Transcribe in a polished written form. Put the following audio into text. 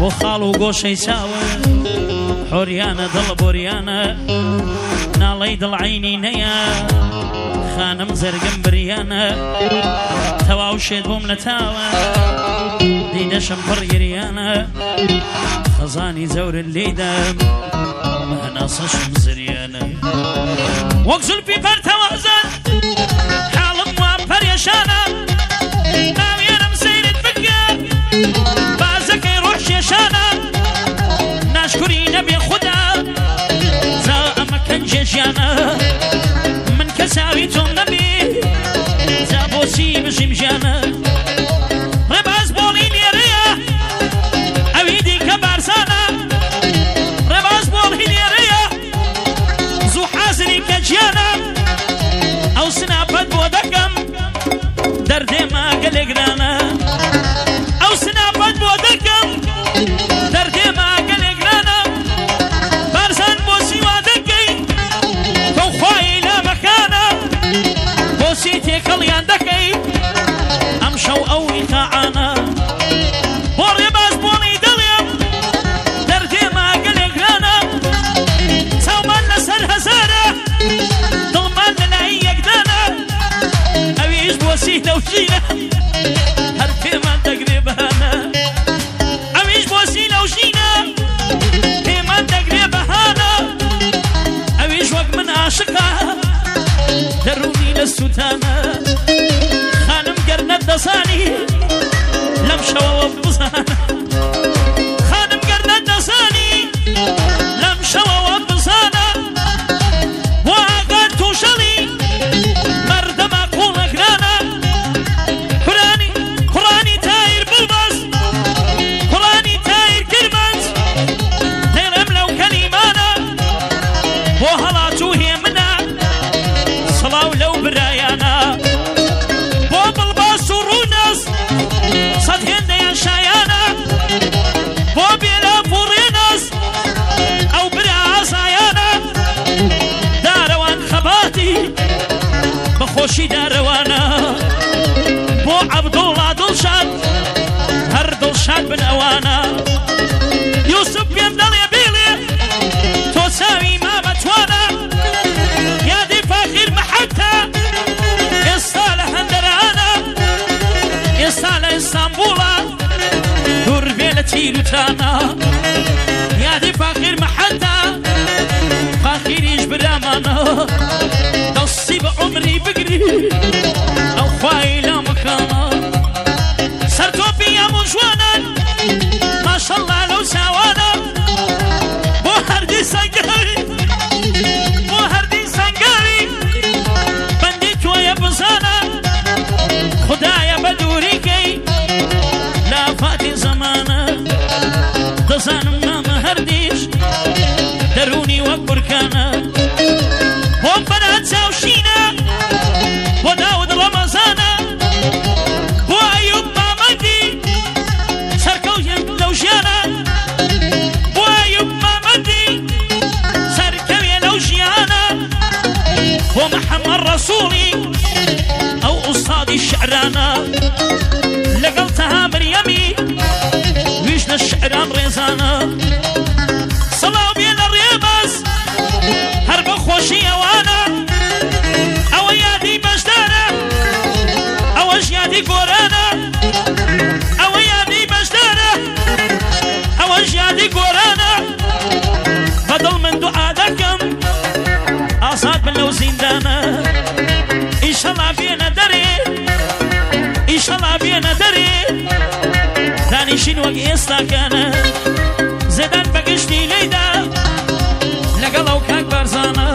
بۆ خاڵ و گۆشەی چاوە حۆریانە دڵ بۆریانە ناڵەی دڵعینی نەیە خانم زەرگم بریانە تەواو شێت بۆم نەتاوە دیدەشم پڕ گریانە خەزانی زەورت لێدەم هەناسەشم زریانە وەک زولفی پەرتەوازە حاڵم وام پەرێشانە ناوێنم سەیرت بکە بازەکەی ڕۆژێشانە ناشکوری نەبێ خوددا جا ئەمە کەنجێ ژیانە من کەساوی تۆم نەبێ جا بۆچی بژیم ژیانە ڕێباز بۆڵی لێرەیە ئەوی دیکە بارزانە ڕێباز بۆڵی لێرەیە زوو حازری کە گیانە ئەو سناپەت بۆ دەکەم دەردێمە گەلێگرانە ئەو سناپەت بۆ دەکەم دەردێمە گەلێگرانە بارزان بۆچی وا دەکەی تۆ خوای لە مەکانە بۆچی تێکەڵیان دەکەی ئەم شەو ئەوی تاعانە بۆ ڕێباز بۆڵی دڵێم دەردێمە گەلێگرانە چاومان لەسەر هەزارە دڵمان لەلای یەکدانە ئەویش بۆچی لەوشینە هەر پێمان دەگرێ بەهانە ئەویش بۆچی لەوشینە پێمان دەگرێ بەهانە ئەویش وەک من عاشقە دەڕوونی لە سوتانە خانم گەر نەتدەزانی لەم شەوەوە بزانە خانم گەر نەتدەزانی لەم شەوەوە بزانە بۆ ئاگات تووشەڵی مەردەما قوڵەگرانە قورانی تایر بڵبەس قورانی تایر کرمەنج دەیڵێم لەو کەلیمانە بۆ هەڵات و هێمنە سڵاو لەو برایانە بۆ بڵباس و ڕوونەس سەد هێندەیان شایانە بۆ بێلاف و ڕێنەس ئەو برا ئازایانە دارەوان خەباتی بەخۆشی دارەوانە بۆ عەبدوڵڵا دڵشاد هەر دڵشاد بن ئەوانە یوسف پێم دەڵێ بێڵێ تۆ چاوی ما بەتوانە یادی فاخیر مەحەتە ئێستا لە هەندەرانە ئێستا لە ئیستانبوڵە دوور بێ لە تیروتانە یادی فاخیر مەحەتە فاخیریش برامانە دەستی بە عمری بگری ئەو خوای لە مەکانە سەرتۆپی هەموو جوانان ماشەڵڵا لەو چاوانە بۆ هەردی سەنگاری بۆ هەردی سەنگاری بەندی تۆیە بزانە خودایە بە دووریکەی لە ئافاتی زەمانە دەزانم مامە هەردیش دەرونی وەک بورکانە بۆ بەرات چاوشینە بۆ داود ڕەمەزانە بۆ ئەیوب مامەدی سەرکەوت لەو ژیانە بۆ ئەیوب مامەدی سەرکەوێ لەو ژیانە بۆ محەممەد ڕەسووڵی ئەو ئوستادی شعرانە لەگەڵ تەها مریەمی ویش لە شعران ڕێزانە سەڵاو بێ لە ڕێباز هەر بە خۆشی ئەوانە ئەوە یادی بەشدارە ئەوەش یادی گۆرانە ئەوە یادی بەشدارە ئەوەش یادی گۆرانە بەدڵ من دوعا دەکەم ئازاد بن لەو زیندانە ئیشەڵا بێنە دەرێ ئیشەڵا بێنە دەرێ دانیشین وەک ئێستاکانە زێدان بەگشتی لێیدا لەگەڵ ئەو کاک بارزانە